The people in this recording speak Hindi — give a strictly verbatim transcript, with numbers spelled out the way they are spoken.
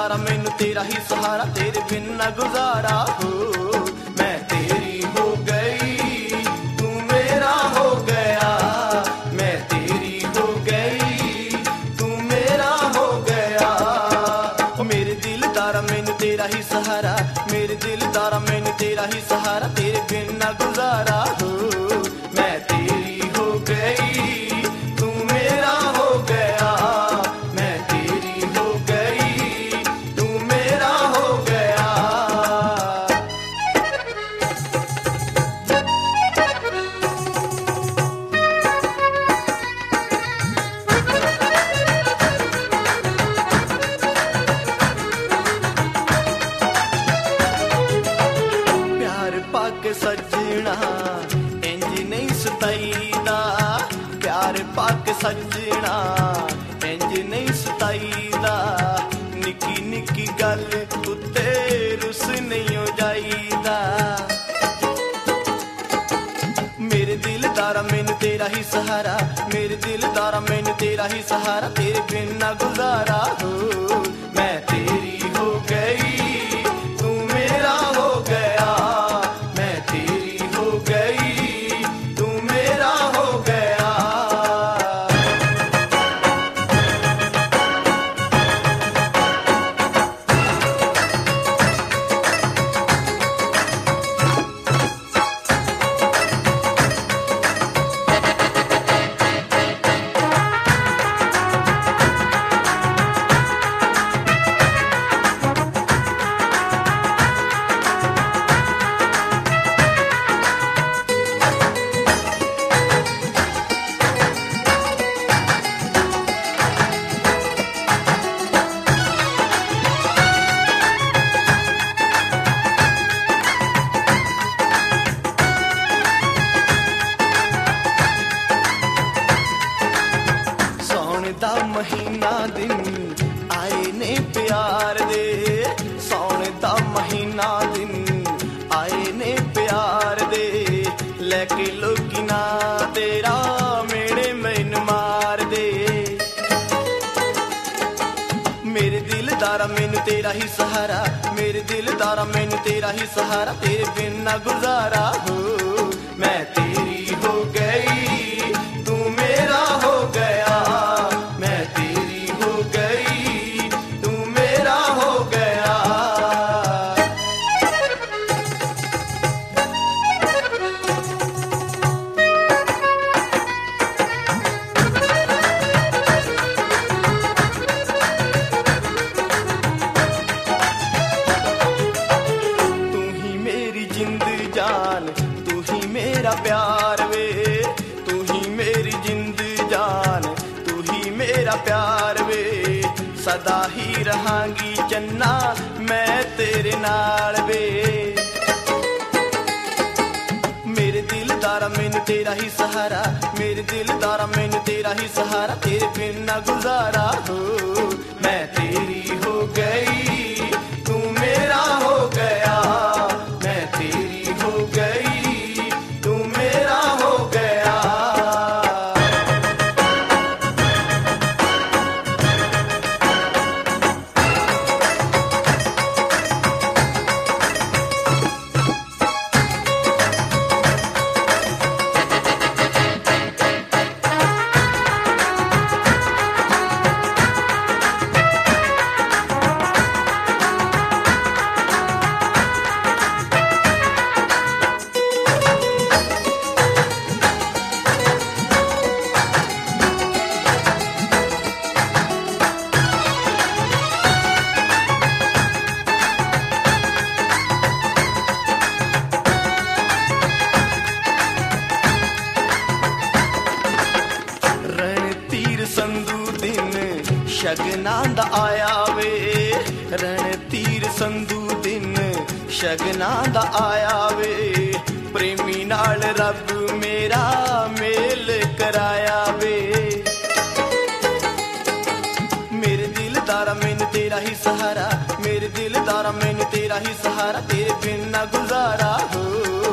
तारा मैनू तेरा ही सहारा, तेरे बिन ना गुजारा हो। मैं तेरी हो गई तू मेरा हो गया, मैं तेरी हो गई तू मेरा हो गया। ओ मेरे दिल तारा मैनू तेरा ही सहारा, मेरे दिल तारा मैनू तेरा ही सहारा, तेरे बिन ना गुजारा हो। मैं तेरी हो गई तू मेरा हो गया, मैं तेरी हो गई तू मेरा हो गया। प्यार पाके सजना इंज नहीं सताईदा, प्यार पाके सजना इंज नहीं सताईदा। निकी निकी गल उत्ते रुस नहीं हो जाईदा। मेरे दिल तारा मैनू तेरा ही सहारा, मेरे दिल तारा मैनू तेरा ही सहारा, तेरे बिन ना गुजारा हो। मैं तेरी हो गई तू मेरा हो गया, मैं तेरी हो गई तू मेरा हो गया। दा महीना दिन आए ने प्यार दे, सौन दा महीना दिन आए ने प्यार दे। लेके लोकी ना तेरा मेरे मैन मार दे। मेरे दिल तारा मैनू तेरा ही सहारा, मेरे दिल तारा मैनू तेरा ही सहारा, तेरे बिन ना गुजारा हो। मैं तेरी हो गई तू मेरा हो गया, मैं तेरी हो गई तू मेरा हो गया। तू ही मेरी जिंद जान, तू ही मेरा प्यार वे, तू ही मेरी जिंद जान, तू ही मेरा प्यार वे। सदा ही रहांगी चन्ना मैं तेरे नाल वे। मेरे दिल तारा मैनू तेरा ही सहारा, मेरे दिल तारा मैनू तेरा ही सहारा, तेरे बिन ना गुजारा हो। मैं तेरी हो गई तू मेरा हो गया, मैं तेरी हो गई तू मेरा हो गया। शगना दा आया वे, रण तीर संधू दिन शगना दा आया वे। प्रेमी नाल रब मेरा मेल कराया वे। मेरे दिल तारा मैनू तेरा ही सहारा, मेरे दिल तारा मैनू तेरा ही सहारा, तेरे बिन ना गुजारा हो।